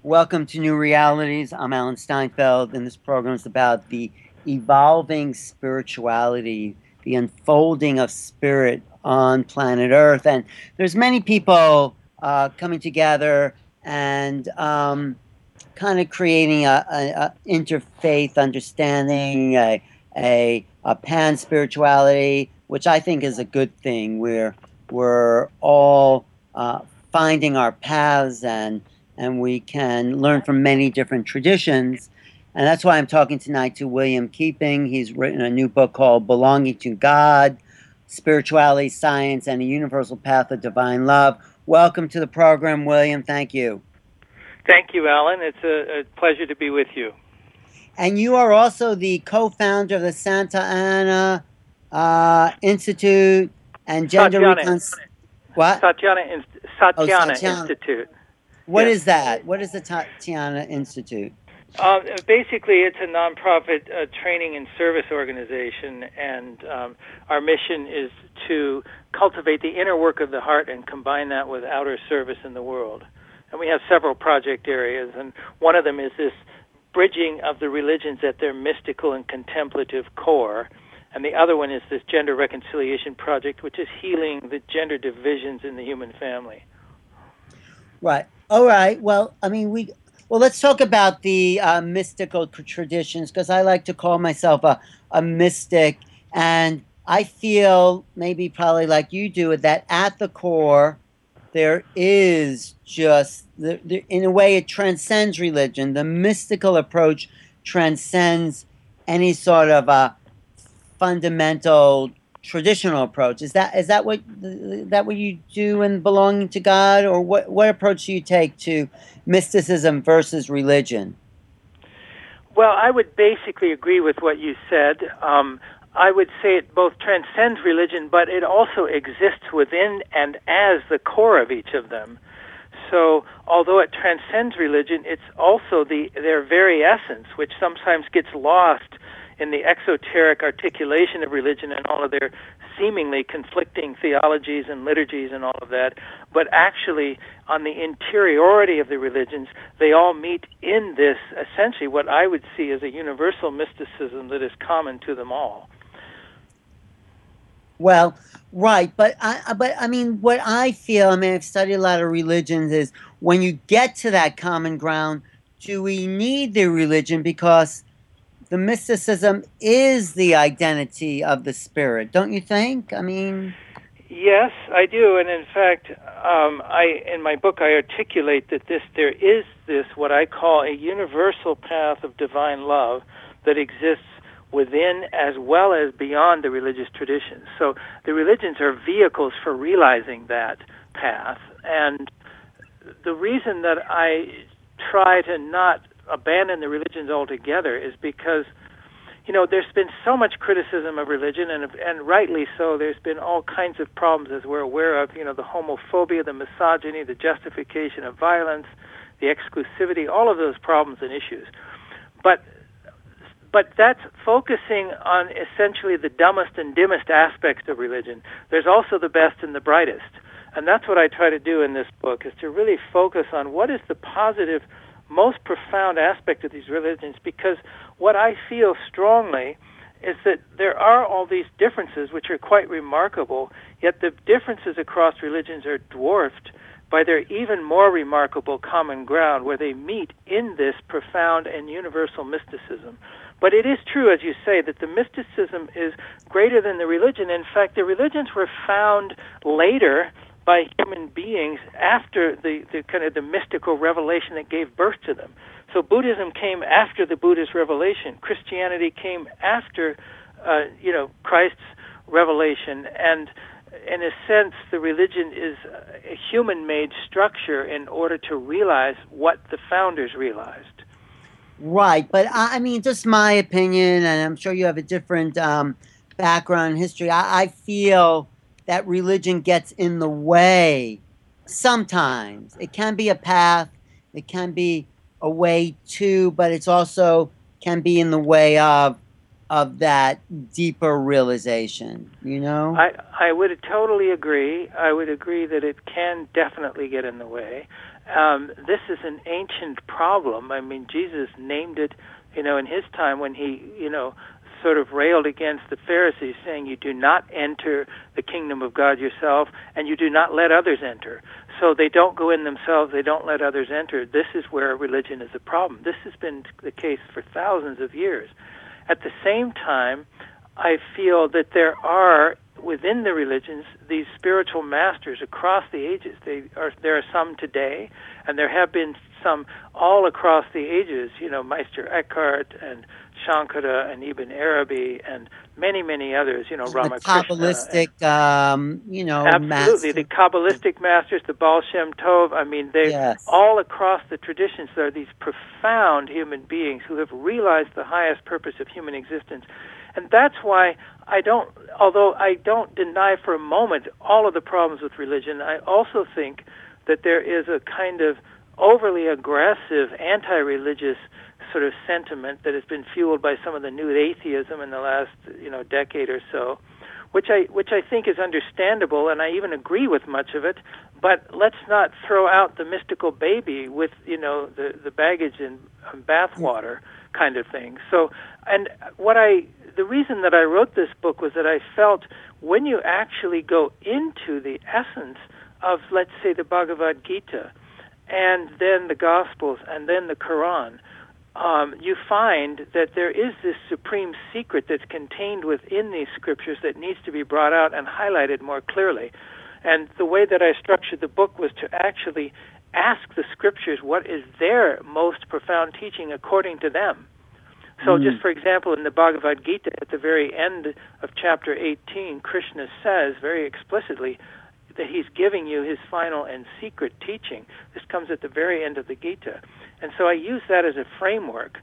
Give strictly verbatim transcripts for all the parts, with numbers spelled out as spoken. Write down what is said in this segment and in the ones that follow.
Welcome to New Realities. I'm Alan Steinfeld, and this program is about the evolving spirituality, the unfolding of spirit on planet Earth. And there's many people uh, coming together and um, kind of creating a, a, a interfaith understanding, a, a, a pan spirituality, which I think is a good thing. We're we're all uh, finding our paths and and we can learn from many different traditions. And that's why I'm talking tonight to William Keeping. He's written a new book called Belonging to God, Spirituality, Science, and a Universal Path of Divine Love. Welcome to the program, William. Thank you. Thank you, Alan. It's a, a pleasure to be with you. And you are also the co-founder of the Santa Ana uh, Institute and Gender Satyana, Reconciliation. What? Satyana, Inst- Oh, Satyana Satyana. Institute. What Yes. is that? What is the Tatiana Institute? Uh, basically, it's a nonprofit uh, training and service organization, and um, our mission is to cultivate the inner work of the heart and combine that with outer service in the world. And we have several project areas, and one of them is this bridging of the religions at their mystical and contemplative core. And the other one is this gender reconciliation project, which is healing the gender divisions in the human family. Right. All right. Well, I mean, we. Well, let's talk about the uh, mystical tr- traditions because I like to call myself a a mystic, and I feel maybe probably like you do that at the core there is just the, the, in a way it transcends religion. The mystical approach transcends any sort of a fundamental traditional approach. Is that is that what that what you do in belonging to God, or what what approach do you take to mysticism versus religion? Well, I would basically agree with what you said. Um, I would say it both transcends religion, but it also exists within and as the core of each of them. So, although it transcends religion, it's also the their very essence, which sometimes gets lost in the exoteric articulation of religion and all of their seemingly conflicting theologies and liturgies and all of that. But actually, on the interiority of the religions, they all meet in this, essentially what I would see as a universal mysticism that is common to them all. Well, right, but I but I mean what I feel, I mean I've studied a lot of religions is when you get to that common ground, do we need the religion because the mysticism is the identity of the spirit, don't you think? I mean, Yes, I do, and in fact, um, I in my book I articulate that this there is this what I call a universal path of divine love that exists within as well as beyond the religious traditions. So the religions are vehicles for realizing that path, and the reason that I try to not abandon the religions altogether is because you know, there's been so much criticism of religion, and and rightly so. There's been all kinds of problems, as we're aware of. You know, the homophobia, the misogyny, the justification of violence, the exclusivity, all of those problems and issues. But but that's focusing on essentially the dumbest and dimmest aspects of religion. There's also the best and the brightest, and that's what I try to do in this book: is to really focus on what is the positive, most profound aspect of these religions, because what I feel strongly is that there are all these differences which are quite remarkable, yet the differences across religions are dwarfed by their even more remarkable common ground where they meet in this profound and universal mysticism. But it is true, as you say, that the mysticism is greater than the religion. In fact, the religions were found later by human beings after the, the kind of the mystical revelation that gave birth to them. So Buddhism came after the Buddhist revelation. Christianity came after, uh, you know, Christ's revelation. And in a sense, the religion is a human-made structure in order to realize what the founders realized. right, but I, I mean, just my opinion, and I'm sure you have a different um, background in history. I, I feel that religion gets in the way sometimes. It can be a path, it can be a way to, but it's also can be in the way of of that deeper realization, you know? I, I would totally agree. I would agree that it can definitely get in the way. Um, this is an ancient problem. I mean, Jesus named it, you know, in his time when he, you know, sort of railed against the Pharisees, saying, you do not enter the kingdom of God yourself, and you do not let others enter. So they don't go in themselves, they don't let others enter. This is where religion is a problem. This has been the case for thousands of years. At the same time, I feel that there are, within the religions, these spiritual masters across the ages. They are, there are some today, and there have been some all across the ages, you know, Meister Eckhart and Shankara and Ibn Arabi and many, many others, you know, The Ramakrishna. Kabbalistic, um, you know, Absolutely. master. The Kabbalistic masters, the Baal Shem Tov, I mean, they Yes. all across the traditions, there are these profound human beings who have realized the highest purpose of human existence. And that's why I don't, although I don't deny for a moment all of the problems with religion, I also think that there is a kind of overly aggressive anti-religious sort of sentiment that has been fueled by some of the new atheism in the last, you know, decade or so, which I which I think is understandable, and I even agree with much of it. But let's not throw out the mystical baby with, you know, the the baggage and um, bathwater kind of thing. So, and what I the reason that I wrote this book was that I felt when you actually go into the essence of, let's say, the Bhagavad Gita, and then the Gospels, and then the Quran, um, you find that there is this supreme secret that's contained within these scriptures that needs to be brought out and highlighted more clearly. And the way that I structured the book was to actually ask the scriptures what is their most profound teaching according to them. So mm. just for example, in the Bhagavad Gita, at the very end of chapter eighteen, Krishna says very explicitly that he's giving you his final and secret teaching. This comes at the very end of the Gita. And so I use that as a framework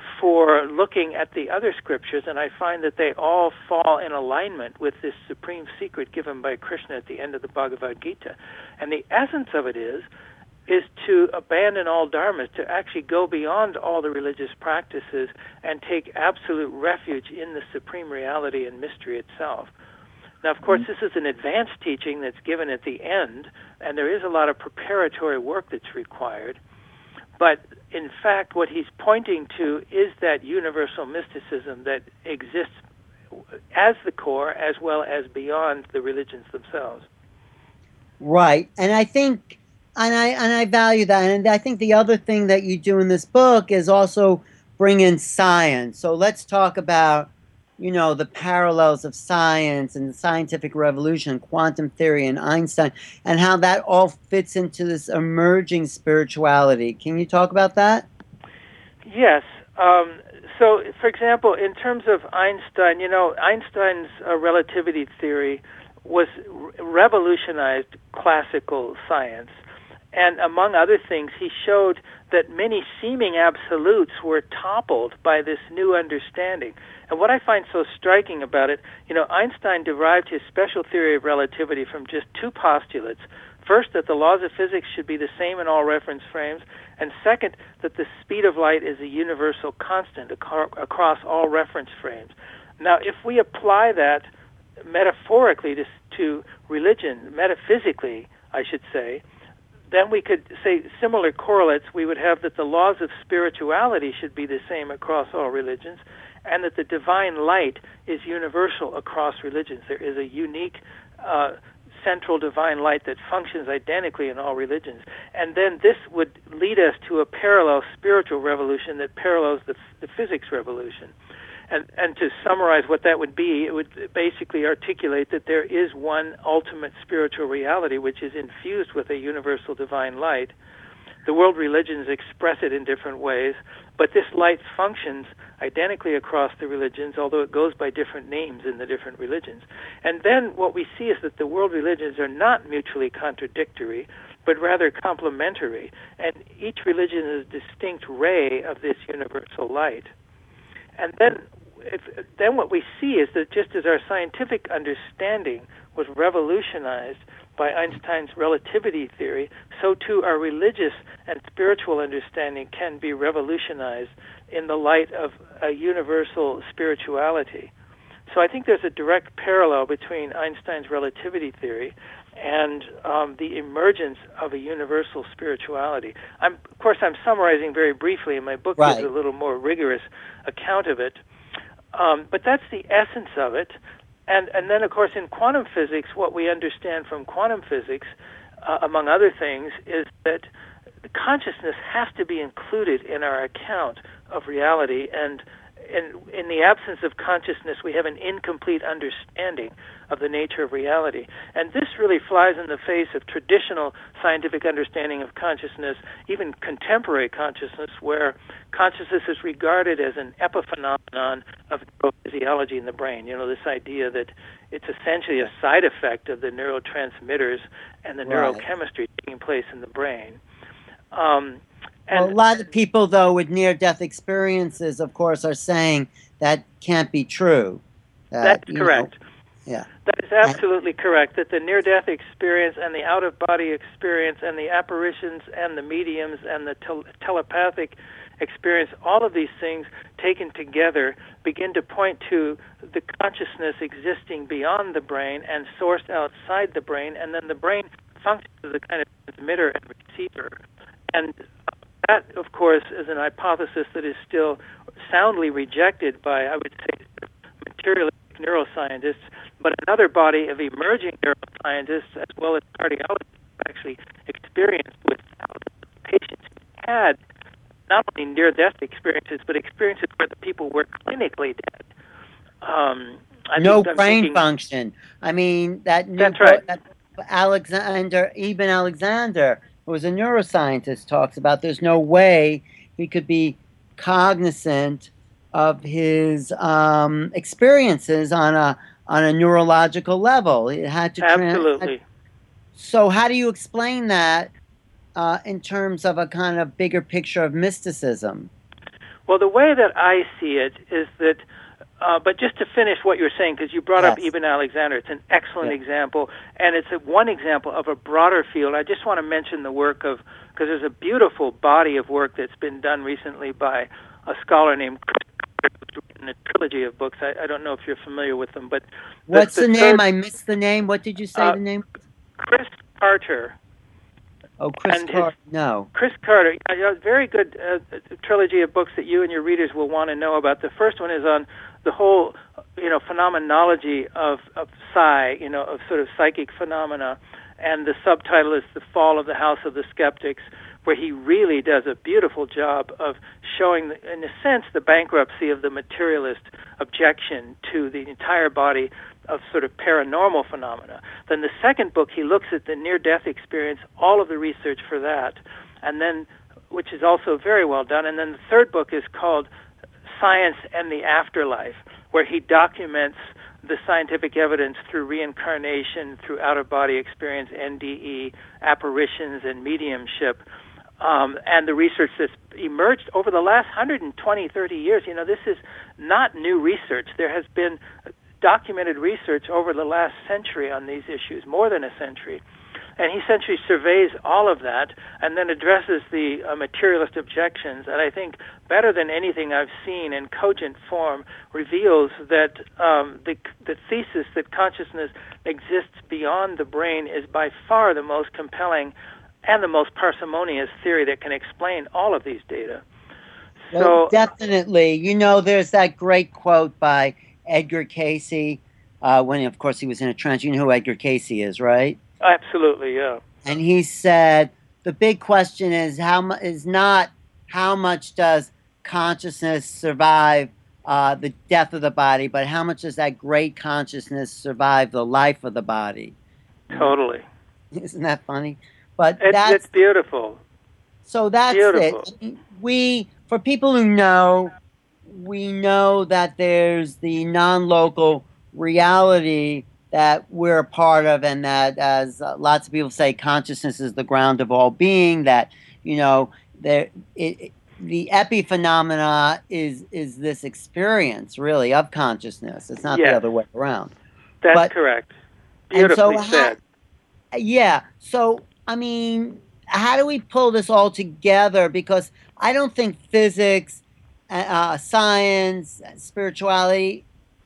for looking at the other scriptures, and I find that they all fall in alignment with this supreme secret given by Krishna at the end of the Bhagavad Gita. And the essence of it is, is to abandon all dharmas, to actually go beyond all the religious practices and take absolute refuge in the supreme reality and mystery itself. Now, of course, this is an advanced teaching that's given at the end, and there is a lot of preparatory work that's required. But, in fact, what he's pointing to is that universal mysticism that exists as the core as well as beyond the religions themselves. Right. And I think, and I, and I value that. And I think the other thing that you do in this book is also bring in science. So let's talk about, you know, the parallels of science and the scientific revolution, quantum theory and Einstein, and how that all fits into this emerging spirituality. Can you talk about that? Yes. Um, so, for example, in terms of Einstein, you know, Einstein's uh, relativity theory was revolutionized classical science. And among other things, he showed that many seeming absolutes were toppled by this new understanding. And what I find so striking about it, you know, Einstein derived his special theory of relativity from just two postulates. First, that the laws of physics should be the same in all reference frames, and second, that the speed of light is a universal constant across all reference frames. Now, if we apply that metaphorically to, to religion, metaphysically, I should say, then we could say similar correlates. We would have that the laws of spirituality should be the same across all religions, and that the divine light is universal across religions. There is a unique uh, central divine light that functions identically in all religions. And then this would lead us to a parallel spiritual revolution that parallels the, the physics revolution. And, and to summarize what that would be, it would basically articulate that there is one ultimate spiritual reality which is infused with a universal divine light. The world religions express it in different ways, but this light functions identically across the religions, although it goes by different names in the different religions. And then what we see is that the world religions are not mutually contradictory, but rather complementary, and each religion is a distinct ray of this universal light. And then, if, then what we see is that just as our scientific understanding was revolutionized by Einstein's relativity theory, so too our religious and spiritual understanding can be revolutionized in the light of a universal spirituality. So I think there's a direct parallel between Einstein's relativity theory and um, the emergence of a universal spirituality. I'm, of course, I'm summarizing very briefly, and my book Right. gives a little more rigorous account of it. Um, but that's the essence of it. And, and then, of course, in quantum physics, what we understand from quantum physics, uh, among other things, is that consciousness has to be included in our account of reality, and in, in the absence of consciousness, we have an incomplete understanding of the nature of reality. And this really flies in the face of traditional scientific understanding of consciousness, even contemporary consciousness, where consciousness is regarded as an epiphenomenon of neurophysiology in the brain. You know, this idea that it's essentially a side effect of the neurotransmitters and the Right. neurochemistry taking place in the brain. Um, Well, and a lot of people, though, with near-death experiences, of course, are saying that can't be true. That, that's you know, correct. yeah. That is absolutely correct, that the near-death experience and the out-of-body experience and the apparitions and the mediums and the tel- telepathic experience, all of these things taken together begin to point to the consciousness existing beyond the brain and sourced outside the brain, and then the brain functions as a kind of transmitter and receiver. And that, of course, is an hypothesis that is still soundly rejected by, I would say, materialistic neuroscientists, but another body of emerging neuroscientists, as well as cardiologists, actually experienced with thousands of patients who had not only near-death experiences, but experiences where the people were clinically dead. Um, I No think I'm brain thinking, function. I mean, that new That's right. that Alexander, Eben Alexander, who was a neuroscientist, talks about there's no way he could be cognizant of his um, experiences on a on a neurological level. It had to tran- Absolutely. So how do you explain that uh, in terms of a kind of bigger picture of mysticism? Well, the way that I see it is that, uh, but just to finish what you're saying, because you brought up Yes. Eben Alexander, it's an excellent Yeah. example, and it's a, one example of a broader field. I just want to mention the work of, because there's a beautiful body of work that's been done recently by a scholar named Chris Carter, who's written a trilogy of books. I, I don't know if you're familiar with them, but What's the, the name? third- I missed the name. What did you say Uh, the name? Chris Carter. Oh, Chris and his- Carter. No. Chris Carter, a very good uh, trilogy of books that you and your readers will want to know about. The first one is on the whole, you know, phenomenology of, of psi, you know, of sort of psychic phenomena, and the subtitle is The Fall of the House of the Skeptics, where he really does a beautiful job of showing, in a sense, the bankruptcy of the materialist objection to the entire body of sort of paranormal phenomena. Then the second book, he looks at the near-death experience, all of the research for that, and then, which is also very well done. And then the third book is called Science and the Afterlife, where he documents the scientific evidence through reincarnation, through out-of-body experience, N D E, apparitions, and mediumship, um, and the research that's emerged over the last one hundred twenty, thirty years. You know, this is not new research. There has been documented research over the last century on these issues, more than a century. And he essentially surveys all of that and then addresses the uh, materialist objections, and I think better than anything I've seen in cogent form reveals that um, the, the thesis that consciousness exists beyond the brain is by far the most compelling and the most parsimonious theory that can explain all of these data. Well, So definitely. You know, there's that great quote by Edgar Casey, uh, when, of course, he was in a trance. You know who Edgar Casey is, right? absolutely, yeah. And he said, the big question is how mu- is not how much does consciousness survive uh, the death of the body, but how much does that great consciousness survive the life of the body? Totally. Isn't that funny? But It's, that's it's beautiful. so that's Beautiful. it. We, for people who know, we know that there's the non-local reality that we're a part of, and that, as uh, lots of people say, consciousness is the ground of all being. That, you know, there it, it, the epiphenomena is is this experience really of consciousness. It's not the Yes. other way around. That's But- correct. and so Beautifully how- said. Yeah. So, I mean, how do we pull this all together? Because I don't think physics, uh, uh, science, spirituality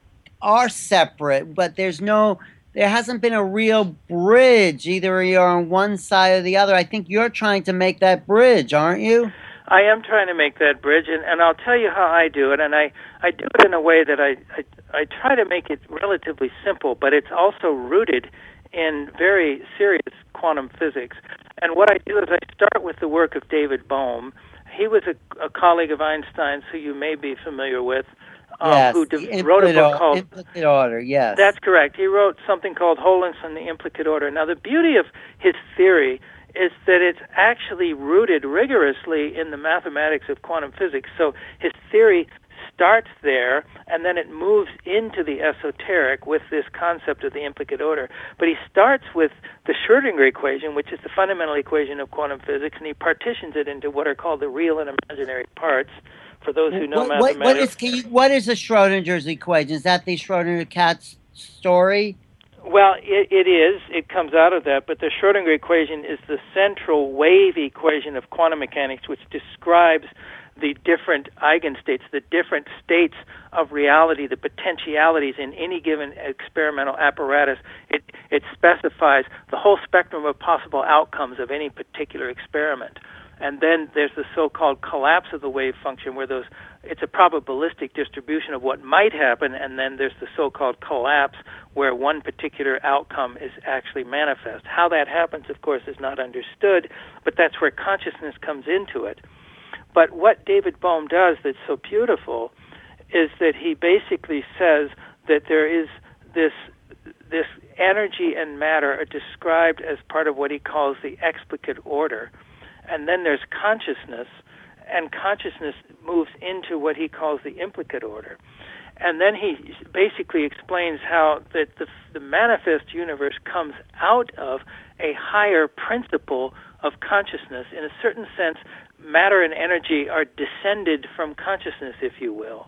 are separate, but there's no, there hasn't been a real bridge. Either you're on one side or the other. I think you're trying to make that bridge, aren't you? I am trying to make that bridge, and, and I'll tell you how I do it. And I, I do it in a way that I, I, I try to make it relatively simple, but it's also rooted in very serious quantum physics. And what I do is I start with the work of David Bohm. He was a, a colleague of Einstein's who you may be familiar with, um, Yes, who de- the wrote a implicate, book or- called implicate order. Yes. that's correct. He wrote something called Wholeness and the Implicate Order. Now, the beauty of his theory is that it's actually rooted rigorously in the mathematics of quantum physics. So his theory starts there, and then it moves into the esoteric with this concept of the implicate order. But he starts with the Schrödinger equation, which is the fundamental equation of quantum physics, and he partitions it into what are called the real and imaginary parts. For those who know What what what mathematics, is can you, what is the Schrodinger's equation? Is that the Schrodinger cat's story? well, it, it is. It comes out of that, but the Schrödinger equation is the central wave equation of quantum mechanics, which describes the different eigenstates, the different states of reality, the potentialities in any given experimental apparatus. It, it specifies the whole spectrum of possible outcomes of any particular experiment. And then there's the so-called collapse of the wave function, where those it's a probabilistic distribution of what might happen, and then there's the so-called collapse, where one particular outcome is actually manifest. How that happens, of course, is not understood, but that's where consciousness comes into it. But what David Bohm does that's so beautiful is that he basically says that there is this this energy and matter are described as part of what he calls the explicate order. And then there's consciousness, and consciousness moves into what he calls the implicate order. And then he basically explains how that the, the manifest universe comes out of a higher principle of consciousness. In a certain sense, matter and energy are descended from consciousness, if you will.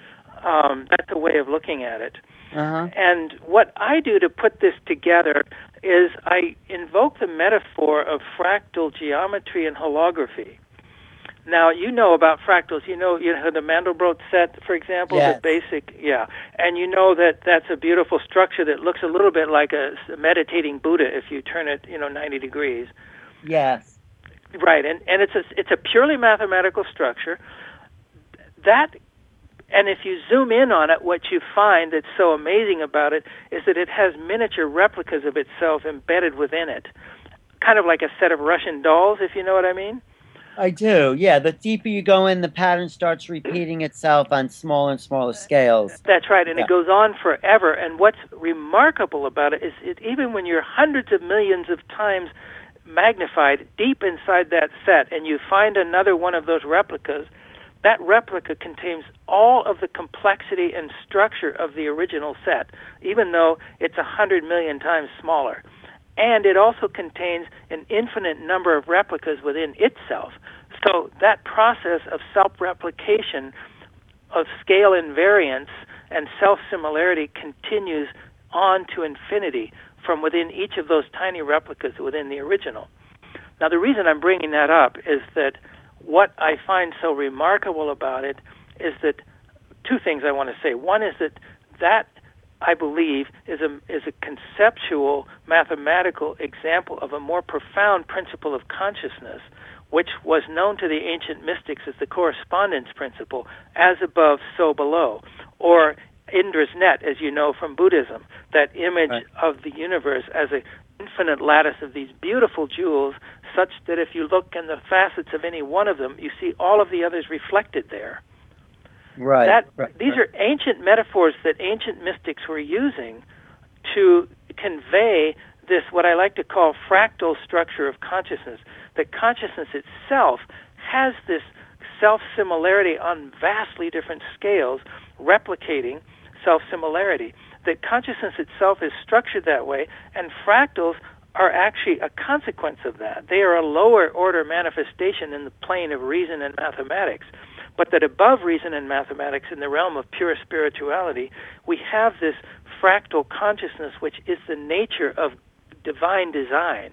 Um, that's a way of looking at it. Uh-huh. And what I do to put this together is I invoke the metaphor of fractal geometry and holography. Now, you know about fractals. You know, you know the Mandelbrot set, for example, Yes. the basic, yeah. And you know that that's a beautiful structure that looks a little bit like a meditating Buddha if you turn it, you know, ninety degrees. Yes. Right, and, and it's a, it's a purely mathematical structure. That And if you zoom in on it, what you find that's so amazing about it is that it has miniature replicas of itself embedded within it, kind of like a set of Russian dolls, if you know what I mean. I do. Yeah, the deeper you go in, the pattern starts repeating itself on smaller and smaller scales. That's right, and Yeah. it goes on forever. And what's remarkable about it is it, even when you're hundreds of millions of times magnified deep inside that set and you find another one of those replicas, that replica contains all of the complexity and structure of the original set, even though it's a hundred million times smaller. And it also contains an infinite number of replicas within itself. So that process of self-replication, of scale invariance, and self-similarity continues on to infinity from within each of those tiny replicas within the original. Now, the reason I'm bringing that up is that what I find so remarkable about it is that two things I want to say. One is that that, I believe, is a is a conceptual, mathematical example of a more profound principle of consciousness, which was known to the ancient mystics as the correspondence principle, as above, so below, or Indra's net, as you know from Buddhism, that image Right. of the universe as an infinite lattice of these beautiful jewels, such that if you look in the facets of any one of them, you see all of the others reflected there. Right. That, right. these are ancient metaphors that ancient mystics were using to convey this, what I like to call fractal structure of consciousness, that consciousness itself has this self-similarity on vastly different scales, replicating self-similarity, that consciousness itself is structured that way, and fractals are actually a consequence of that. They are a lower order manifestation in the plane of reason and mathematics. But that above reason and mathematics, in the realm of pure spirituality, we have this fractal consciousness, which is the nature of divine design.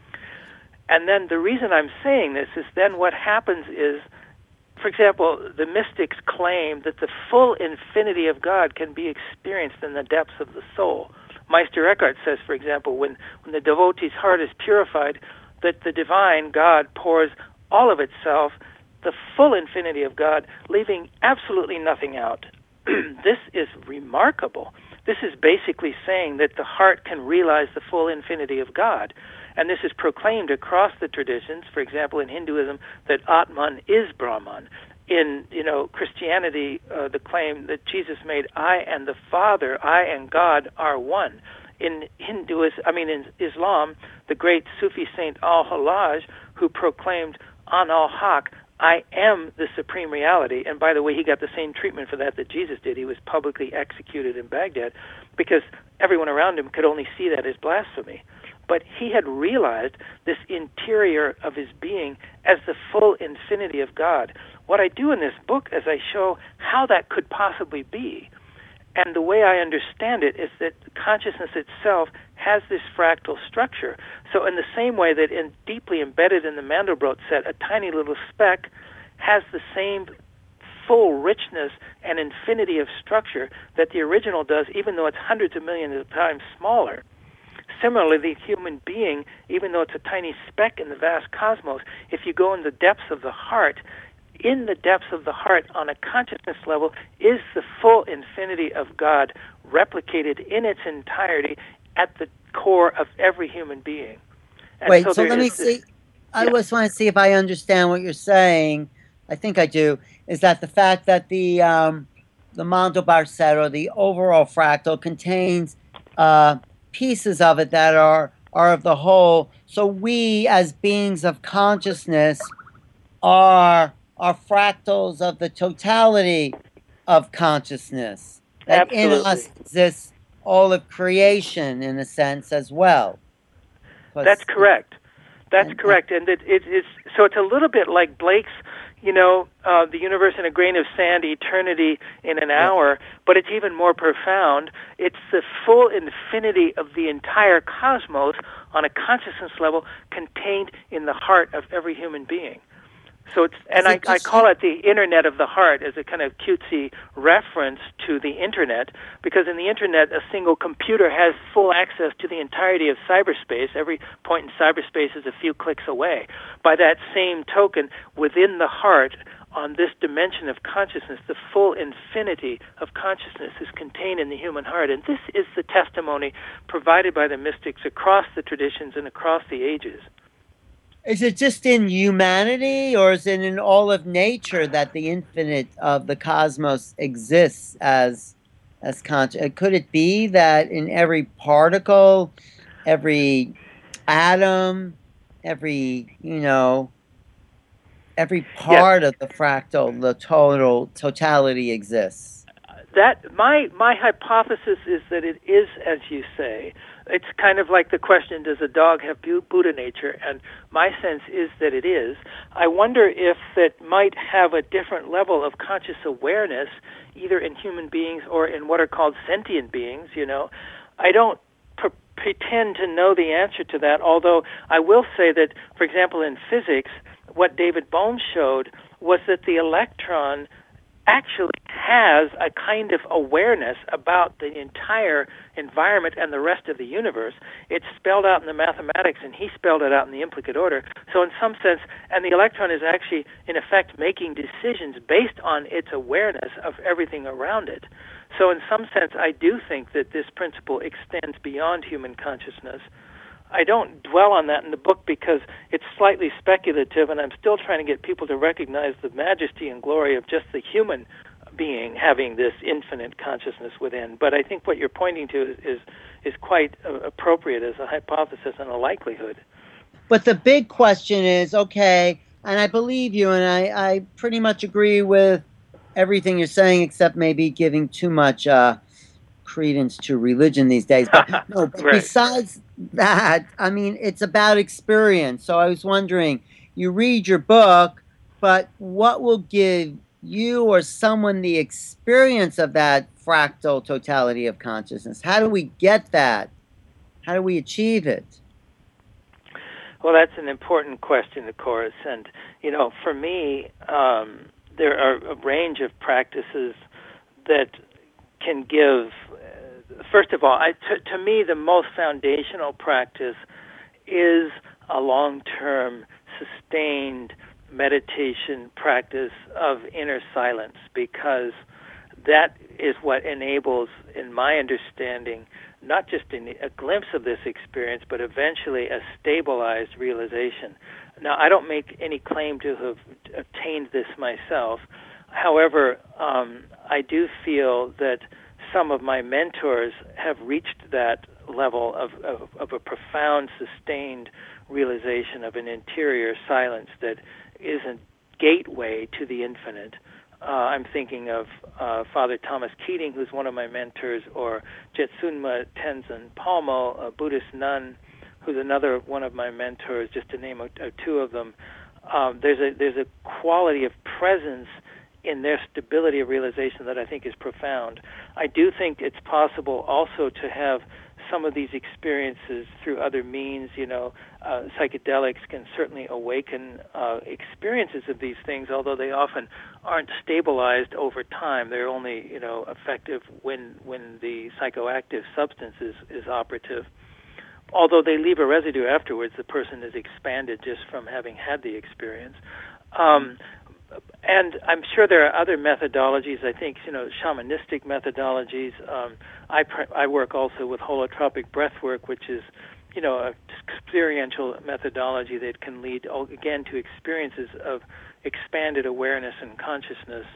And then the reason I'm saying this is then what happens is, for example, the mystics claim that the full infinity of God can be experienced in the depths of the soul. Meister Eckhart says, for example, when, when the devotee's heart is purified, that the divine God pours all of itself, the full infinity of God, leaving absolutely nothing out. This is remarkable. This is basically saying that the heart can realize the full infinity of God. And this is proclaimed across the traditions. For example, in Hinduism, that Atman is Brahman. In you know Christianity, uh, the claim that Jesus made I and the Father, I and God are one. In Hinduism, I mean in Islam, the great Sufi saint Al-Hallaj, who proclaimed An al-Haq, I am the supreme reality. And by the way, he got the same treatment for that that Jesus did. He was publicly executed in Baghdad because everyone around him could only see that as blasphemy. But he had realized this interior of his being as the full infinity of God. What I do in this book is I show how that could possibly be. And the way I understand it is that consciousness itself has this fractal structure. So in the same way that in deeply embedded in the Mandelbrot set, a tiny little speck has the same full richness and infinity of structure that the original does, even though it's hundreds of millions of times smaller. Similarly, the human being, even though it's a tiny speck in the vast cosmos, if you go in the depths of the heart, in the depths of the heart on a consciousness level is the full infinity of God replicated in its entirety at the core of every human being. And Wait, so, so let me this, see. I yeah. just want to see if I understand what you're saying. I think I do. Is that the fact that the um, the Mandelbrot set, or the overall fractal, contains uh, pieces of it that are are of the whole. So we, as beings of consciousness, are are fractals of the totality of consciousness. That in Absolutely. us exists all of creation, in a sense, as well. That's correct. That's and, correct. And it, it, it's so it's a little bit like Blake's, you know, uh, the universe in a grain of sand, eternity in an yeah. hour, but it's even more profound. It's the full infinity of the entire cosmos on a consciousness level contained in the heart of every human being. So it's, and I, I call it the Internet of the Heart as a kind of cutesy reference to the Internet, because in the Internet, a single computer has full access to the entirety of cyberspace. Every point in cyberspace is a few clicks away. By that same token, within the heart, on this dimension of consciousness, the full infinity of consciousness is contained in the human heart. And this is the testimony provided by the mystics across the traditions and across the ages. Is it just in humanity, or is it in all of nature that the infinite of the cosmos exists as as conscious? Could it be that in every particle, every atom, every, you know, every part yes. of the fractal, the total totality exists? That my my hypothesis is that it is, as you say. It's kind of like the question, does a dog have Buddha nature? And my sense is that it is. I wonder if that might have a different level of conscious awareness, either in human beings or in what are called sentient beings, you know. I don't pre- pretend to know the answer to that, although I will say that, for example, in physics, what David Bohm showed was that the electron actually has a kind of awareness about the entire environment and the rest of the universe. It's spelled out in the mathematics, and he spelled it out in the implicate order. So in some sense, and the electron is actually, in effect, making decisions based on its awareness of everything around it. So in some sense, I do think that this principle extends beyond human consciousness. I don't dwell on that in the book because it's slightly speculative, and I'm still trying to get people to recognize the majesty and glory of just the human being having this infinite consciousness within. But I think what you're pointing to is is, is quite uh, appropriate as a hypothesis and a likelihood. But the big question is, okay, and I believe you, and I, I pretty much agree with everything you're saying, except maybe giving too much uh, credence to religion these days. But, no, but right. Besides that, I mean, it's about experience. So I was wondering, you read your book, but what will give you or someone the experience of that fractal totality of consciousness? How do we get that? How do we achieve it? Well, that's an important question, of course. And, you know, for me, um, there are a range of practices that can give, uh, first of all, I, to, to me, the most foundational practice is a long-term, sustained meditation practice of inner silence, because that is what enables, in my understanding, not just in a glimpse of this experience, but eventually a stabilized realization. Now, I don't make any claim to have attained this myself. However, um, I do feel that some of my mentors have reached that level of, of, of a profound, sustained realization of an interior silence that is a gateway to the infinite. Uh, I'm thinking of uh, Father Thomas Keating, who's one of my mentors, or Jetsunma Tenzin Palmo, a Buddhist nun, who's another one of my mentors, just to name a, a two of them. Um, there's a there's a quality of presence in their stability of realization that I think is profound. I do think it's possible also to have some of these experiences through other means. You know, uh, psychedelics can certainly awaken uh, experiences of these things, although they often aren't stabilized over time. They're only, you know, effective when when the psychoactive substance is, is operative. Although they leave a residue afterwards, the person is expanded just from having had the experience. Um, And I'm sure there are other methodologies. I think, you know, shamanistic methodologies. Um, I pr- I work also with holotropic breath work, which is, you know, a experiential methodology that can lead, again, to experiences of expanded awareness and consciousness.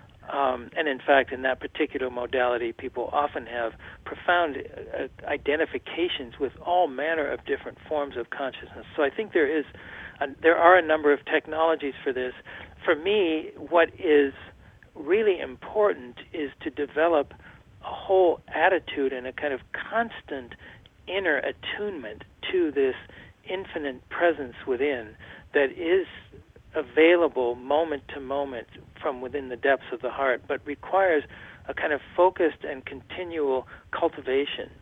Um, and in fact, in that particular modality, people often have profound uh, identifications with all manner of different forms of consciousness. So I think there is, a, there are a number of technologies for this. For me, what is really important is to develop a whole attitude and a kind of constant inner attunement to this infinite presence within that is available moment to moment from within the depths of the heart, but requires a kind of focused and continual cultivation.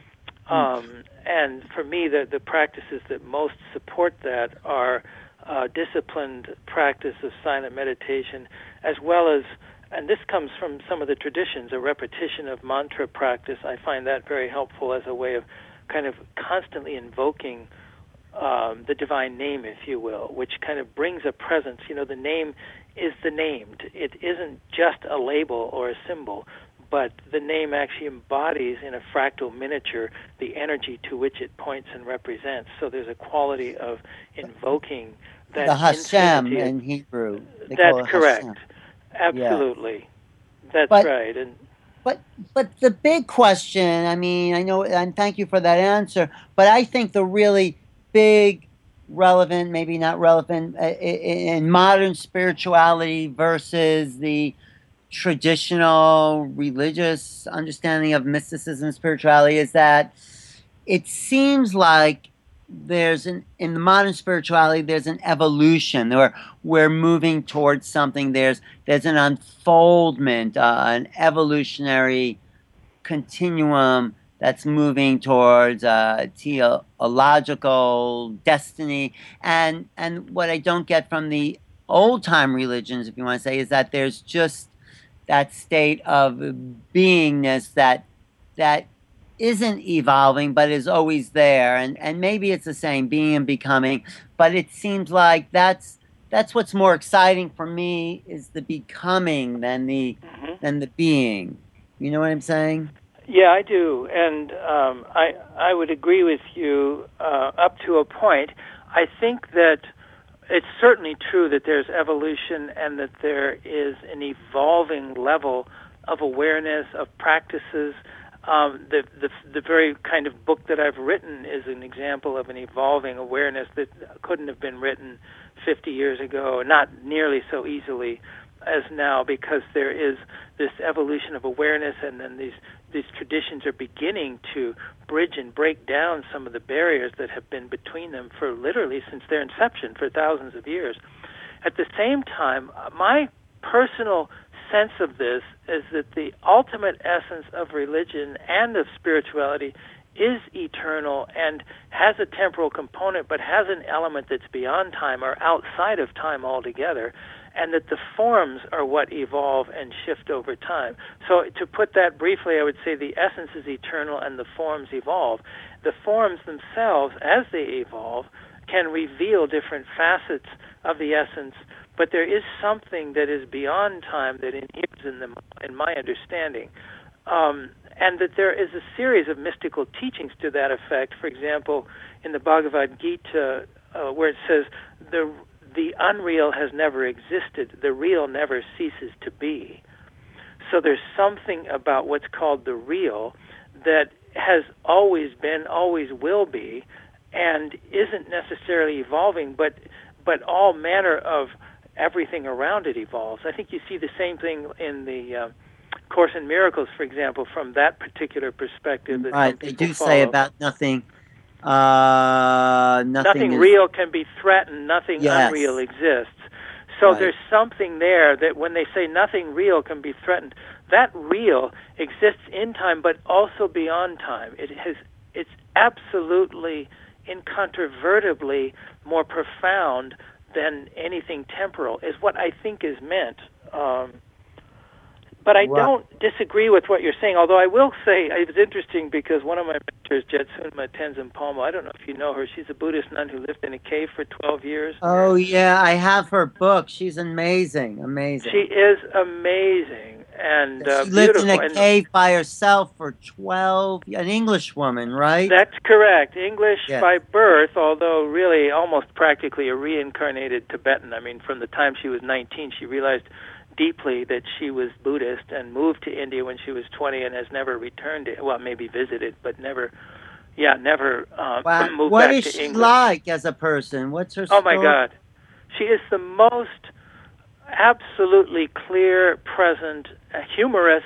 Um, and for me, the, the practices that most support that are uh, disciplined practice of silent meditation, as well as, and this comes from some of the traditions, a repetition of mantra practice. I find that very helpful as a way of kind of constantly invoking um, the divine name, if you will, which kind of brings a presence. You know, the name is the named. It isn't just a label or a symbol, but the name actually embodies in a fractal miniature the energy to which it points and represents. So there's a quality of invoking that the Hashem infinity. in Hebrew. They That's call it correct. Hashem. Absolutely. Yeah. That's but, right. And but but the big question, I mean, I know, and thank you for that answer, but I think the really big, relevant, maybe not relevant, uh, in modern spirituality versus the traditional religious understanding of mysticism and spirituality is that it seems like there's an in the modern spirituality there's an evolution, or we're moving towards something. There's there's an unfoldment, uh, an evolutionary continuum that's moving towards uh, theological destiny. And and what I don't get from the old time religions, if you want to say, is that there's just that state of beingness that that isn't evolving but is always there, and and maybe it's the same, being and becoming, but it seems like that's that's what's more exciting for me, is the becoming than the mm-hmm. than the being. You know what I'm saying? Yeah, I do, and um, I I would agree with you uh, up to a point. I think that it's certainly true that there's evolution and that there is an evolving level of awareness, of practices. Um, the, the the very kind of book that I've written is an example of an evolving awareness that couldn't have been written fifty years ago, not nearly so easily as now, because there is this evolution of awareness, and then these these traditions are beginning to bridge and break down some of the barriers that have been between them for literally since their inception, for thousands of years. At the same time, my personal sense of this is that the ultimate essence of religion and of spirituality is eternal and has a temporal component, but has an element that's beyond time or outside of time altogether, and that the forms are what evolve and shift over time. So to put that briefly, I would say the essence is eternal and the forms evolve. The forms themselves, as they evolve, can reveal different facets of the essence, but there is something that is beyond time that inheres in them, in my understanding. Um, and that there is a series of mystical teachings to that effect. For example, in the Bhagavad Gita, uh, where it says, the the unreal has never existed, the real never ceases to be. So there's something about what's called the real that has always been, always will be, and isn't necessarily evolving, but but all manner of everything around it evolves. I think you see the same thing in the uh, Course in Miracles, for example, from that particular perspective. That right, some they people do follow. say about nothing. Uh, nothing nothing is, real can be threatened. Nothing yes. unreal exists. So Right. there's something there that when they say nothing real can be threatened, that real exists in time, but also beyond time. It has. It's absolutely, incontrovertibly more profound than anything temporal, is what I think is meant. Um, but I Wow. don't disagree with what you're saying, although I will say it was interesting because one of my mentors, Jetsunma Tenzin Palmo, I don't know if you know her, she's a Buddhist nun who lived in a cave for twelve years. Oh, yeah, I have her book. She's amazing, amazing. She is amazing and uh, she lived beautiful. in a and cave by herself for twelve, an English woman, right? That's correct. English Yeah. by birth, although really almost practically a reincarnated Tibetan. I mean, from the time she was nineteen, she realized deeply that she was Buddhist and moved to India when she was twenty and has never returned to, well, maybe visited, but never, yeah, never uh, Wow. moved What back is to she England. like as a person? What's her Oh, story? my God. She is the most absolutely clear, present, uh, humorous,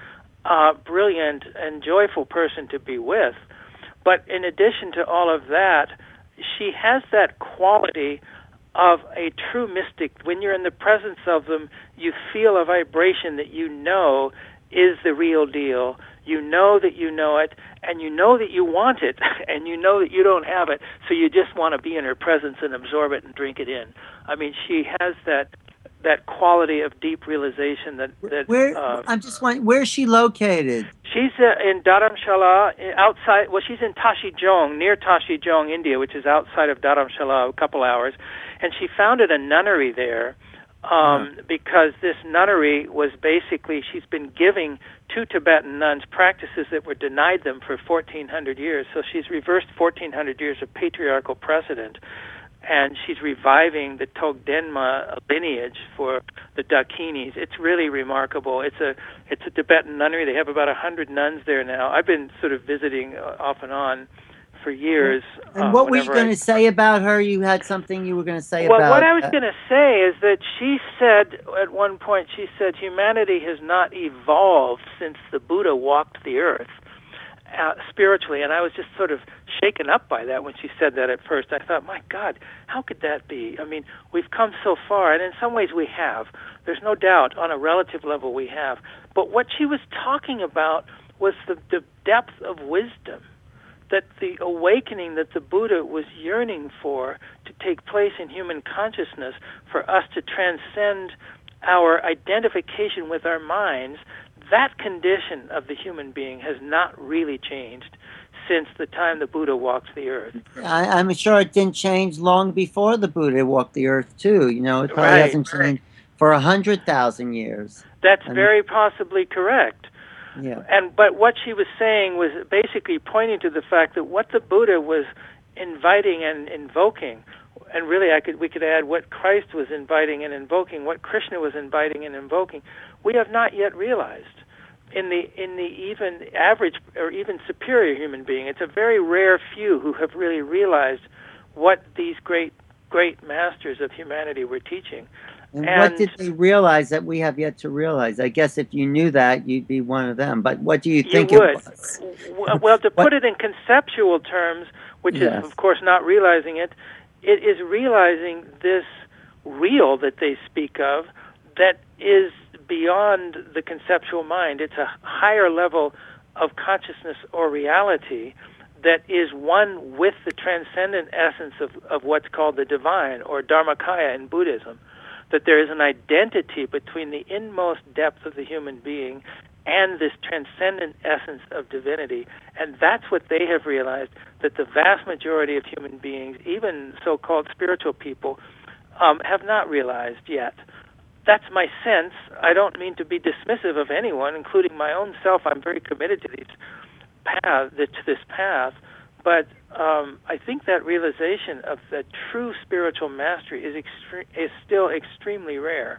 uh, brilliant, and joyful person to be with. But in addition to all of that, she has that quality of a true mystic. When you're in the presence of them, you feel a vibration that you know is the real deal. You know that you know it, and you know that you want it, and you know that you don't have it, so you just want to be in her presence and absorb it and drink it in. I mean, she has that that quality of deep realization that... that Where, uh, I'm just wondering, where's she located? She's uh, in Dharamshala, outside, well, she's in Tashi Jong, near Tashi Jong, India, which is outside of Dharamshala, a couple hours. And she founded a nunnery there um, Huh. because this nunnery was basically, she's been giving to Tibetan nuns practices that were denied them for fourteen hundred years. So she's reversed fourteen hundred years of patriarchal precedent. And she's reviving the Togdenma lineage for the Dakinis. It's really remarkable. It's a it's a Tibetan nunnery. They have about a hundred nuns there now. I've been sort of visiting uh, off and on for years. And uh, what were you whenever going I- to say about her? You had something you were going to say Well, about what I was uh, going to say is that she said at one point, she said, humanity has not evolved since the Buddha walked the earth. Uh, spiritually, and I was just sort of shaken up by that when she said that at first. I thought, my God, how could that be? I mean, we've come so far, and in some ways we have. There's no doubt on a relative level we have. But what she was talking about was the, the depth of wisdom, that the awakening that the Buddha was yearning for to take place in human consciousness, for us to transcend our identification with our minds. That condition of the human being has not really changed since the time the Buddha walked the earth. I, I'm sure it didn't change long before the Buddha walked the earth, too. You know, it probably Right, hasn't changed for a hundred thousand years. That's And- very possibly correct. Yeah. And but what she was saying was basically pointing to the fact that what the Buddha was inviting and invoking, and really I could we could add what Christ was inviting and invoking, what Krishna was inviting and invoking, we have not yet realized. In the in the even average or even superior human being, it's a very rare few who have really realized what these great great masters of humanity were teaching. And, And- what did they realize that we have yet to realize? I guess if you knew that, you'd be one of them. But what do you think you it would. was? W- Well, to What- put it in conceptual terms, which Yes. is, of course, not realizing it, it is realizing this real that they speak of that is beyond the conceptual mind. It's a higher level of consciousness or reality that is one with the transcendent essence of, of what's called the divine, or Dharmakaya in Buddhism, that there is an identity between the inmost depth of the human being and this transcendent essence of divinity. And that's what they have realized, that the vast majority of human beings, even so-called spiritual people, um, have not realized yet. That's my sense. I don't mean to be dismissive of anyone, including my own self. I'm very committed to these path, to this path, but um, I think that realization of the true spiritual mastery is extre- is still extremely rare.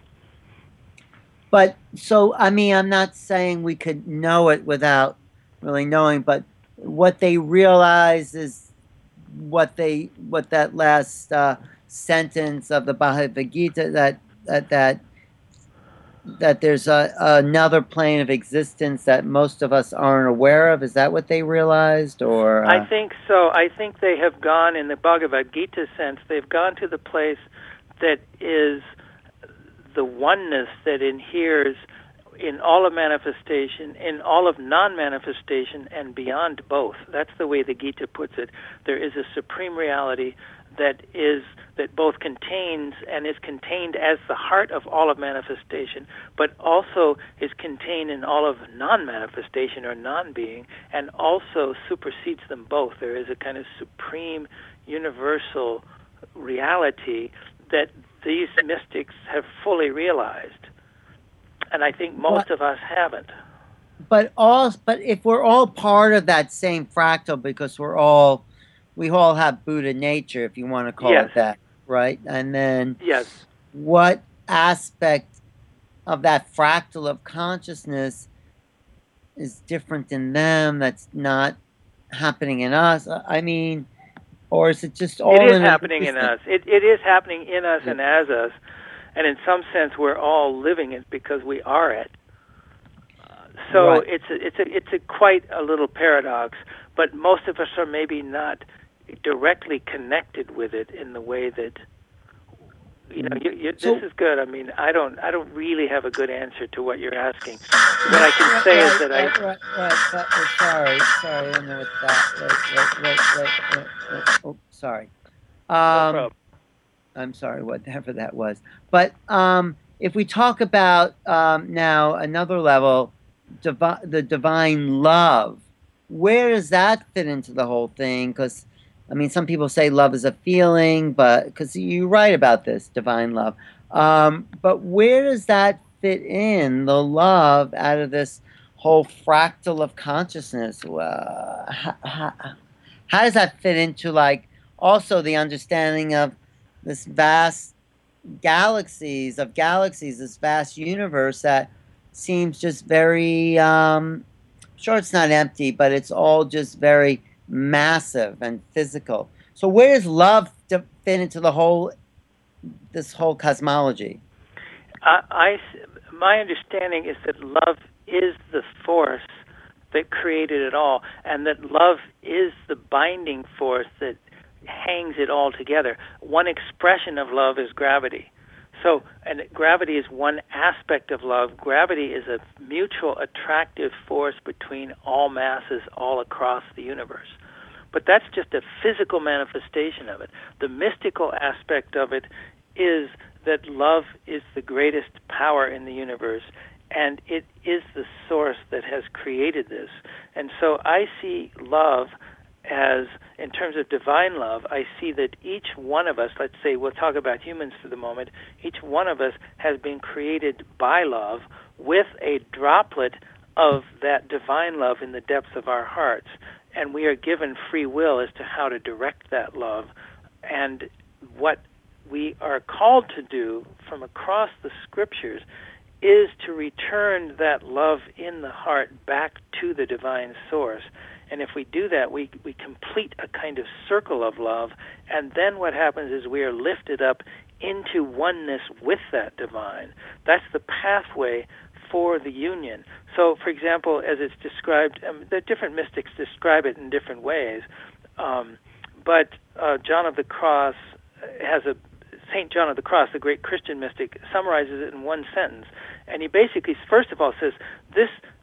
But so, I mean, I'm not saying we could know it without really knowing, but what they realize is what they what that last uh, sentence of the Bhagavad Gita, that that that that there's a, another plane of existence that most of us aren't aware of. Is that what they realized? Or uh... I think so. I think they have gone, in the Bhagavad Gita sense, they've gone to the place that is the oneness that inheres in all of manifestation, in all of non-manifestation, and beyond both. That's the way the Gita puts it. There is a supreme reality that is that both contains and is contained as the heart of all of manifestation, but also is contained in all of non-manifestation or non-being, and also supersedes them both. There is a kind of supreme universal reality that these mystics have fully realized, and I think most but, of us haven't. But all, but if we're all part of that same fractal, because we're all, we all have Buddha nature, if you want to call yes. it that, right? And then, yes, what aspect of that fractal of consciousness is different in them that's not happening in us? I mean, or is it just all? It is in happening in us. It it is happening in us yeah. and as us, and in some sense, we're all living it because we are it. So right. it's a, it's a it's a quite a little paradox, but most of us are maybe not directly connected with it in the way that you know. You, you, so, this is good. I mean, I don't I don't really have a good answer to what you're asking. What I can say right, is that right, I. Right, right, right, oh, sorry, sorry, I don't know what that. Wait, wait, wait, wait, wait, wait. Oh, sorry. Um, no problem. I'm sorry, whatever that was. But um, if we talk about um, now another level, divi- the divine love, where does that fit into the whole thing? Because, I mean, some people say love is a feeling, but because you write about this, divine love. Um, but where does that fit in, the love, out of this whole fractal of consciousness? Uh, how, how, how does that fit into, like, also the understanding of this vast galaxies of galaxies, this vast universe that seems just very, um, sure it's not empty, but it's all just very massive and physical. So where does love fit into the whole, this whole cosmology? I, I, my understanding is that love is the force that created it all, and that love is the binding force that hangs it all together. One expression of love is gravity. So, and gravity is one aspect of love. Gravity is a mutual attractive force between all masses all across the universe. But that's just a physical manifestation of it. The mystical aspect of it is that love is the greatest power in the universe, and it is the source that has created this. And so I see love as, in terms of divine love, I see that each one of us, let's say we'll talk about humans for the moment, each one of us has been created by love with a droplet of that divine love in the depths of our hearts. And we are given free will as to how to direct that love. And what we are called to do from across the scriptures is to return that love in the heart back to the divine source. And if we do that, we we complete a kind of circle of love, and then what happens is we are lifted up into oneness with that divine. That's the pathway for the union. So, for example, as it's described, um, the different mystics describe it in different ways, um, but uh, John of the Cross has a, Saint John of the Cross, the great Christian mystic, summarizes it in one sentence, and he basically, first of all, says, this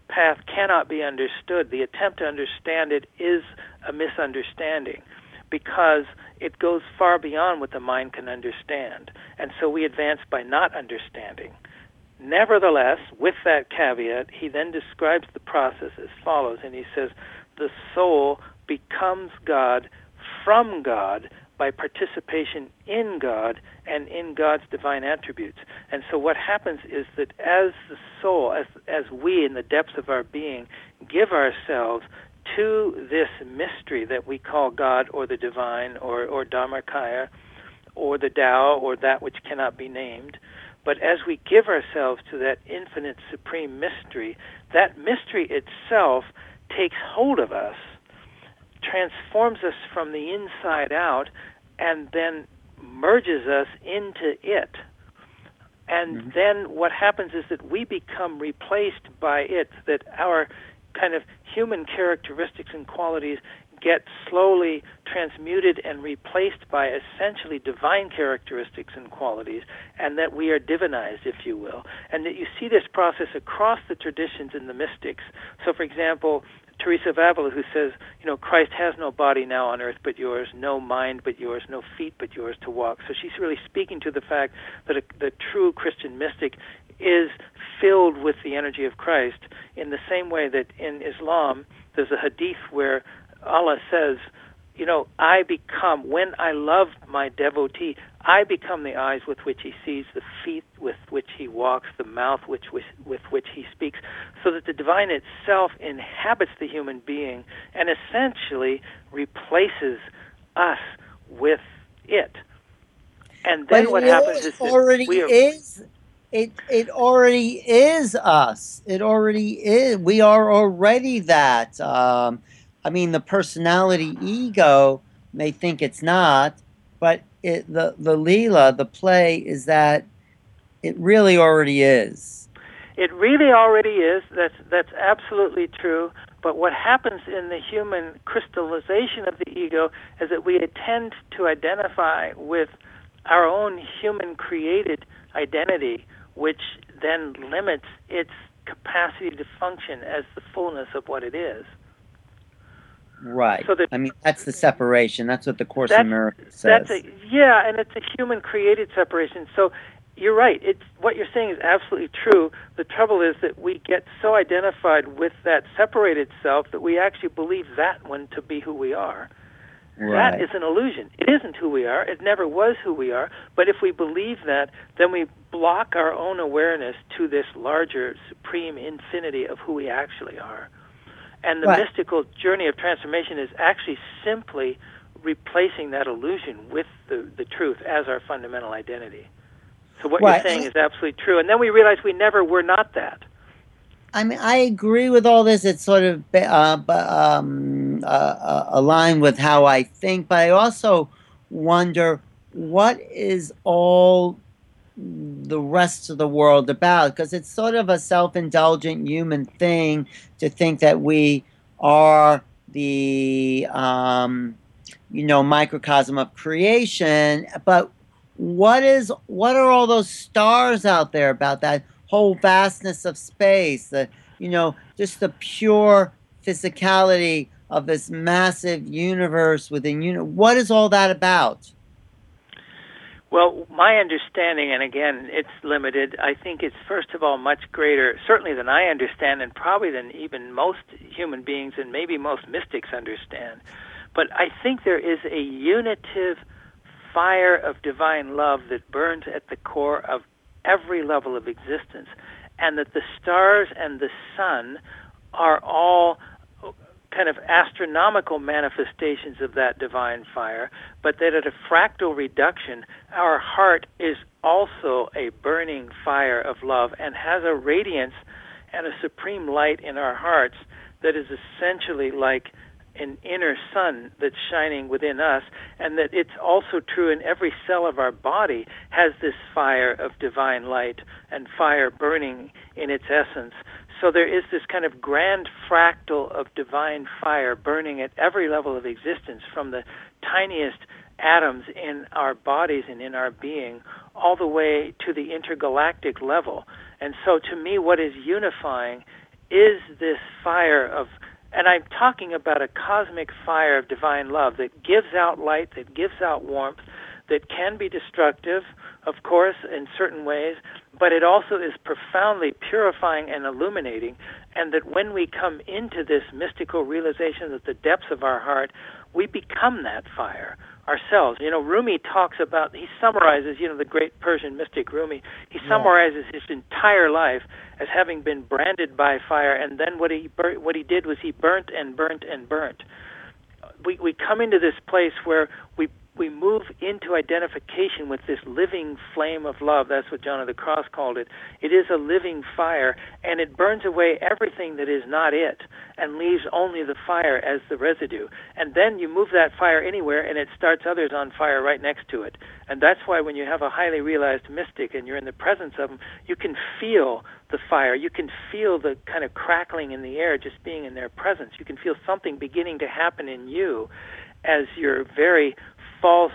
path cannot be understood. The attempt to understand it is a misunderstanding, because it goes far beyond what the mind can understand. And so we advance by not understanding. Nevertheless, with that caveat, he then describes the process as follows, and he says, the soul becomes God from God by participation in God and in God's divine attributes. And so what happens is that as the soul, as, as we in the depths of our being, give ourselves to this mystery that we call God or the divine or, or Dharmakaya or the Tao or that which cannot be named, but as we give ourselves to that infinite supreme mystery, that mystery itself takes hold of us, transforms us from the inside out, and then merges us into it. And mm-hmm. then what happens is that we become replaced by it, that our kind of human characteristics and qualities get slowly transmuted and replaced by essentially divine characteristics and qualities, and that we are divinized, if you will. And that you see this process across the traditions in the mystics. So, for example, Teresa of Avila, who says, you know, Christ has no body now on earth but yours, no mind but yours, no feet but yours to walk. So she's really speaking to the fact that a, the true Christian mystic is filled with the energy of Christ, in the same way that in Islam there's a hadith where Allah says, you know, I become, when I love my devotee, I become the eyes with which he sees, the feet with which he walks, the mouth which, with, with which he speaks, so that the divine itself inhabits the human being and essentially replaces us with it. And then but what it happens is that already we are, is it it already is us. It already is. We are already that. Um, I mean, the personality ego may think it's not, but it, the the Leela, the play, is that it really already is. It really already is. That's that's absolutely true. But what happens in the human crystallization of the ego is that we tend to identify with our own human-created identity, which then limits its capacity to function as the fullness of what it is. Right. So that, I mean, that's the separation. That's what the Course in Miracles says. That's a, yeah, and it's a human-created separation. So you're right. It's what you're saying is absolutely true. The trouble is that we get so identified with that separated self that we actually believe that one to be who we are. Right. That is an illusion. It isn't who we are. It never was who we are. But if we believe that, then we block our own awareness to this larger, supreme infinity of who we actually are. And the right. mystical journey of transformation is actually simply replacing that illusion with the, the truth as our fundamental identity. So what right. you're saying is absolutely true. And then we realize we never were not that. I mean, I agree with all this. It's sort of uh, um, uh, uh, aligned with how I think, but I also wonder what is all the rest of the world about, because it's sort of a self-indulgent human thing to think that we are the um, you know microcosm of creation. But what is what are all those stars out there about, that whole vastness of space, the you know just the pure physicality of this massive universe within you know what is all that about? Well, my understanding, and again, it's limited, I think it's first of all much greater, certainly than I understand, and probably than even most human beings and maybe most mystics understand. But I think there is a unitive fire of divine love that burns at the core of every level of existence, and that the stars and the sun are all kind of astronomical manifestations of that divine fire, but that at a fractal reduction, our heart is also a burning fire of love and has a radiance and a supreme light in our hearts that is essentially like an inner sun that's shining within us, and that it's also true in every cell of our body has this fire of divine light and fire burning in its essence. So there is this kind of grand fractal of divine fire burning at every level of existence, from the tiniest atoms in our bodies and in our being all the way to the intergalactic level. And so to me, what is unifying is this fire of, and I'm talking about a cosmic fire of divine love that gives out light, that gives out warmth, that can be destructive, of course, in certain ways, but it also is profoundly purifying and illuminating, and that when we come into this mystical realization at the depths of our heart, we become that fire ourselves. You know, Rumi talks about, he summarizes, you know, the great Persian mystic Rumi, he Yeah. summarizes his entire life as having been branded by fire, and then what he bur- what he did was he burnt and burnt and burnt. We we come into this place where we we move into identification with this living flame of love. That's what John of the Cross called it. It is a living fire, and it burns away everything that is not it and leaves only the fire as the residue. And then you move that fire anywhere, and it starts others on fire right next to it. And that's why when you have a highly realized mystic and you're in the presence of them, you can feel the fire. You can feel the kind of crackling in the air just being in their presence. You can feel something beginning to happen in you as your very false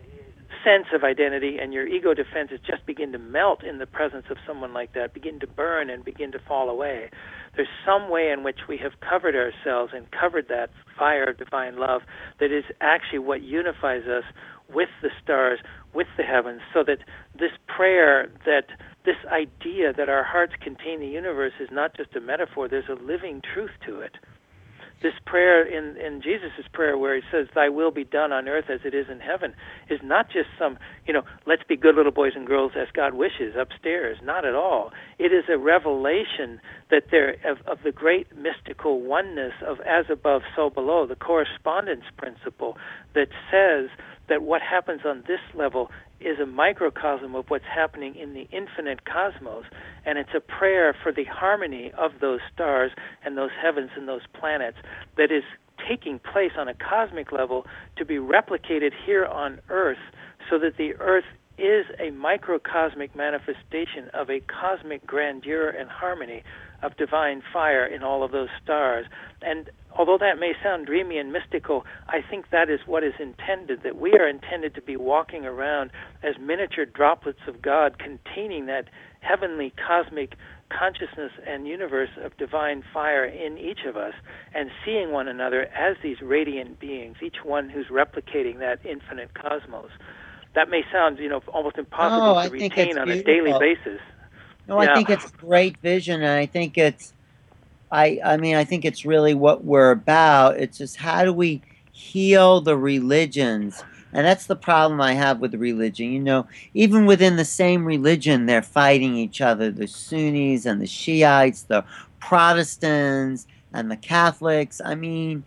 sense of identity and your ego defenses just begin to melt in the presence of someone like that, begin to burn and begin to fall away. There's some way in which we have covered ourselves and covered that fire of divine love that is actually what unifies us with the stars, with the heavens, so that this prayer, that this idea that our hearts contain the universe is not just a metaphor, there's a living truth to it. This prayer in, in Jesus' prayer where he says, thy will be done on earth as it is in heaven, is not just some, you know, let's be good little boys and girls as God wishes upstairs. Not at all. It is a revelation that there of, of the great mystical oneness of as above, so below, the correspondence principle that says that what happens on this level is a microcosm of what's happening in the infinite cosmos, and it's a prayer for the harmony of those stars and those heavens and those planets that is taking place on a cosmic level to be replicated here on Earth, so that the Earth is a microcosmic manifestation of a cosmic grandeur and harmony of divine fire in all of those stars. And although that may sound dreamy and mystical, I think that is what is intended, that we are intended to be walking around as miniature droplets of God containing that heavenly cosmic consciousness and universe of divine fire in each of us, and seeing one another as these radiant beings, each one who's replicating that infinite cosmos. That may sound, you know, almost impossible Oh, to I think retain it's on a daily beautiful. basis. No, Yeah. I think it's a great vision, and I think it's, I, I mean, I think it's really what we're about. It's just how do we heal the religions? And that's the problem I have with religion. You know, even within the same religion, they're fighting each other, the Sunnis and the Shiites, the Protestants and the Catholics. I mean,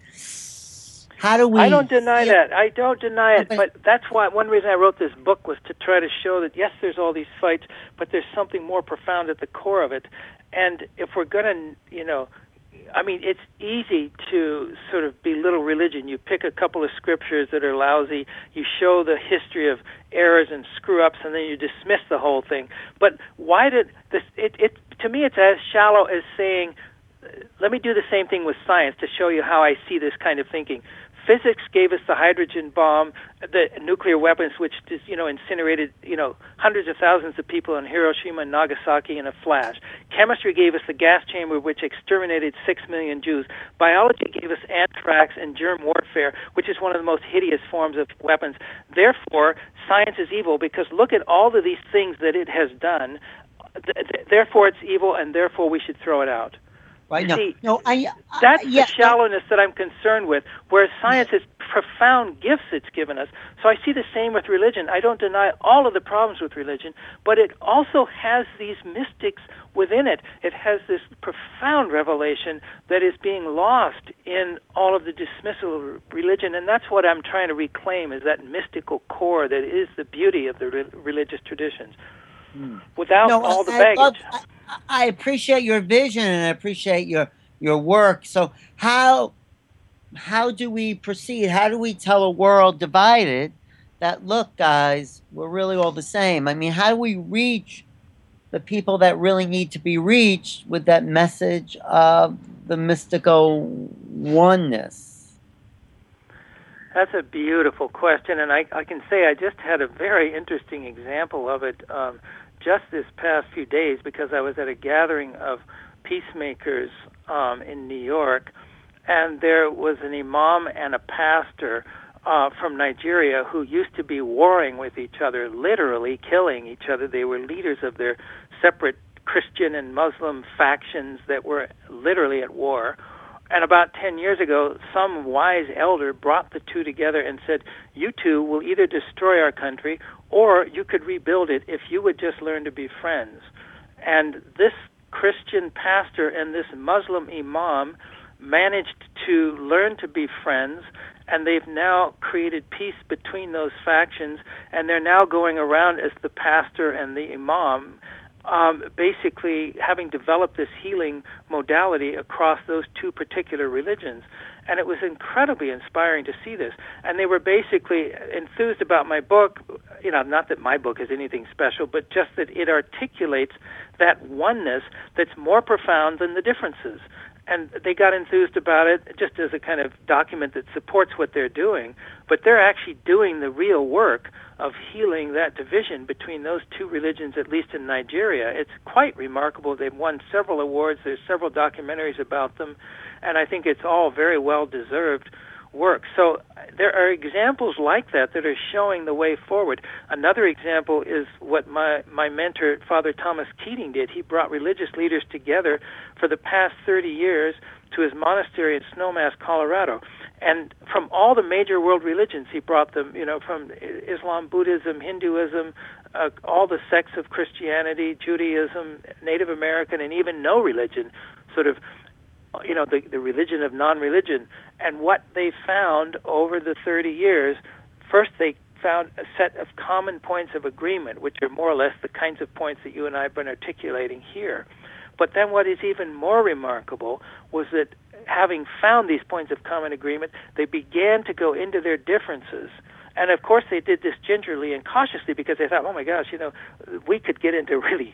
how do we I don't deny heal- that. I don't deny it. But- But that's why one reason I wrote this book was to try to show that, yes, there's all these fights, but there's something more profound at the core of it. And if we're going to, you know, I mean, it's easy to sort of belittle religion. You pick a couple of scriptures that are lousy, you show the history of errors and screw-ups, and then you dismiss the whole thing. But why did this, it, it to me, it's as shallow as saying, let me do the same thing with science to show you how I see this kind of thinking. Physics gave us the hydrogen bomb, the nuclear weapons, which just, you know, incinerated, you know, hundreds of thousands of people in Hiroshima and Nagasaki in a flash. Chemistry gave us the gas chamber, which exterminated six million Jews. Biology gave us anthrax and germ warfare, which is one of the most hideous forms of weapons. Therefore, science is evil, because look at all of these things that it has done. Therefore, it's evil, and therefore we should throw it out. Right? No, See, no, I, I that's yeah, the shallowness that I'm concerned with, whereas science has profound gifts it's given us. So I see the same with religion. I don't deny all of the problems with religion, but it also has these mystics within it. It has this profound revelation that is being lost in all of the dismissal of religion, and that's what I'm trying to reclaim, is that mystical core that is the beauty of the re- religious traditions. Hmm. Without no, all the I, baggage. I, love, I, I appreciate your vision, and I appreciate your your work. So how how do we proceed? How do we tell a world divided that, look, guys, we're really all the same? I mean, how do we reach the people that really need to be reached with that message of the mystical oneness? That's a beautiful question, and I, I can say I just had a very interesting example of it um, just this past few days, because I was at a gathering of peacemakers um, in New York, and there was an imam and a pastor uh, from Nigeria who used to be warring with each other, literally killing each other. They were leaders of their separate Christian and Muslim factions that were literally at war. And about ten years ago, some wise elder brought the two together and said, you two will either destroy our country or you could rebuild it if you would just learn to be friends. And this Christian pastor and this Muslim imam managed to learn to be friends, and they've now created peace between those factions, and they're now going around as the pastor and the imam, Um, basically having developed this healing modality across those two particular religions. And it was incredibly inspiring to see this. And they were basically enthused about my book, you know, not that my book is anything special, but just that it articulates that oneness that's more profound than the differences. And they got enthused about it just as a kind of document that supports what they're doing, but they're actually doing the real work of healing that division between those two religions, at least in Nigeria. It's quite remarkable. They've won several awards. There's several documentaries about them, and I think it's all very well-deserved work. So there are examples like that that are showing the way forward. Another example is what my, my mentor, Father Thomas Keating, did. He brought religious leaders together for the past thirty years to his monastery in Snowmass, Colorado. And from all the major world religions, he brought them, you know, from Islam, Buddhism, Hinduism, uh, all the sects of Christianity, Judaism, Native American, and even no religion, sort of, you know, the, the religion of non-religion. And what they found over the thirty years, first they found a set of common points of agreement, which are more or less the kinds of points that you and I have been articulating here. But then what is even more remarkable was that having found these points of common agreement, they began to go into their differences. And of course they did this gingerly and cautiously because they thought, oh my gosh, you know, we could get into really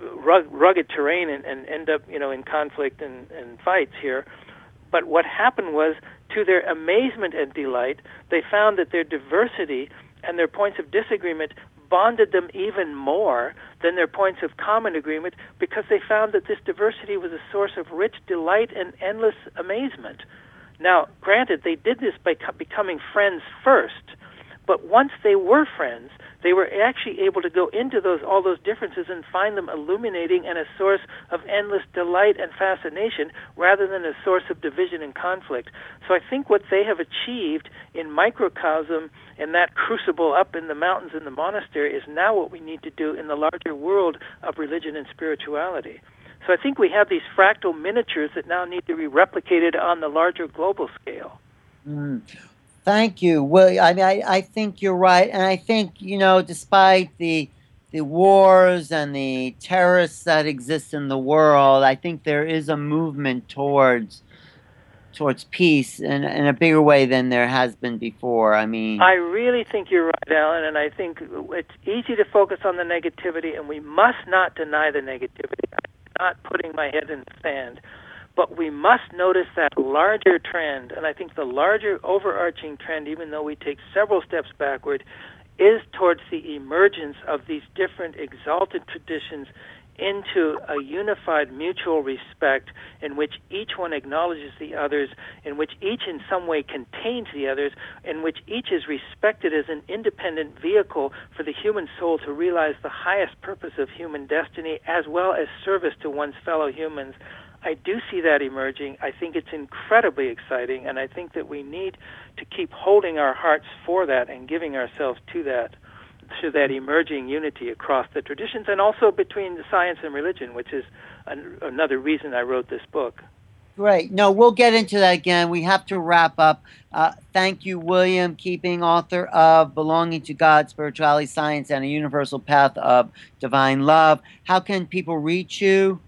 rugged terrain and, and end up, you know, in conflict and, and fights here. But what happened was, to their amazement and delight, they found that their diversity and their points of disagreement bonded them even more than their points of common agreement, because they found that this diversity was a source of rich delight and endless amazement. Now, granted, they did this by co- becoming friends first, but once they were friends, they were actually able to go into those all those differences and find them illuminating and a source of endless delight and fascination rather than a source of division and conflict. So I think what they have achieved in microcosm, in that crucible up in the mountains in the monastery, is now what we need to do in the larger world of religion and spirituality. So I think we have these fractal miniatures that now need to be replicated on the larger global scale. Mm. Thank you. Well, I mean, I, I think you're right, and I think, you know, despite the the wars and the terrorists that exist in the world, I think there is a movement towards towards peace in, in a bigger way than there has been before. I mean, I really think you're right, Alan, and I think it's easy to focus on the negativity, and we must not deny the negativity. I'm not putting my head in the sand. But we must notice that larger trend, and I think the larger overarching trend, even though we take several steps backward, is towards the emergence of these different exalted traditions into a unified mutual respect in which each one acknowledges the others, in which each in some way contains the others, in which each is respected as an independent vehicle for the human soul to realize the highest purpose of human destiny, as well as service to one's fellow humans. I do see that emerging. I think it's incredibly exciting, and I think that we need to keep holding our hearts for that and giving ourselves to that, to that emerging unity across the traditions, and also between the science and religion, which is an, another reason I wrote this book. Great. No, we'll get into that again. We have to wrap up. Uh, thank you, William Keeping, author of Belonging to God, Spirituality, Science, and a Universal Path of Divine Love. How can people reach you?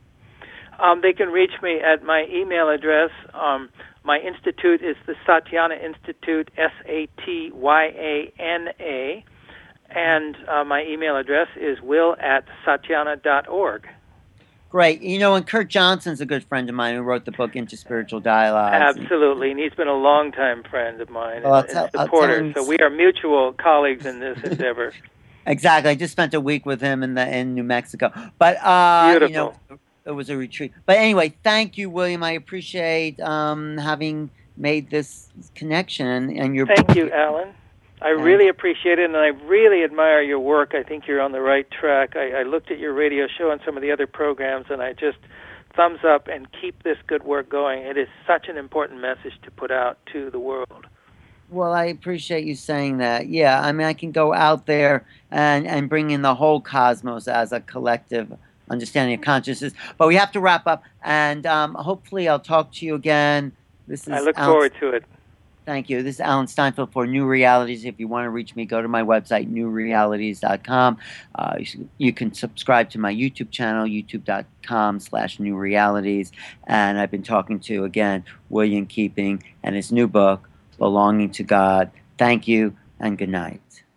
Um, they can reach me at my email address. Um, my institute is the Satyana Institute, S A T Y A N A, and uh, my email address is will at satyana dot org. Great. You know, and Kurt Johnson's a good friend of mine who wrote the book Into Spiritual Dialogues. Absolutely, and he's been a long-time friend of mine well, and, and supporter. So we are mutual colleagues in this endeavor. Exactly. I just spent a week with him in the in New Mexico. But uh, Beautiful. You know, it was a retreat. But anyway, thank you, William. I appreciate um, having made this connection and, and your Thank you, Alan. I really appreciate it, and I really admire your work. I think you're on the right track. I, I looked at your radio show and some of the other programs, and I just thumbs up and keep this good work going. It is such an important message to put out to the world. Well, I appreciate you saying that. Yeah, I mean, I can go out there and, and bring in the whole cosmos as a collective understanding of consciousness. But we have to wrap up, and um, hopefully I'll talk to you again. This is I look Alan, forward to it. Thank you. This is Alan Steinfeld for New Realities. If you want to reach me, go to my website, new realities dot com. Uh, you, you can subscribe to my YouTube channel, youtube dot com slash new realities. And I've been talking to, again, William Keeping and his new book, Belonging to God. Thank you and good night.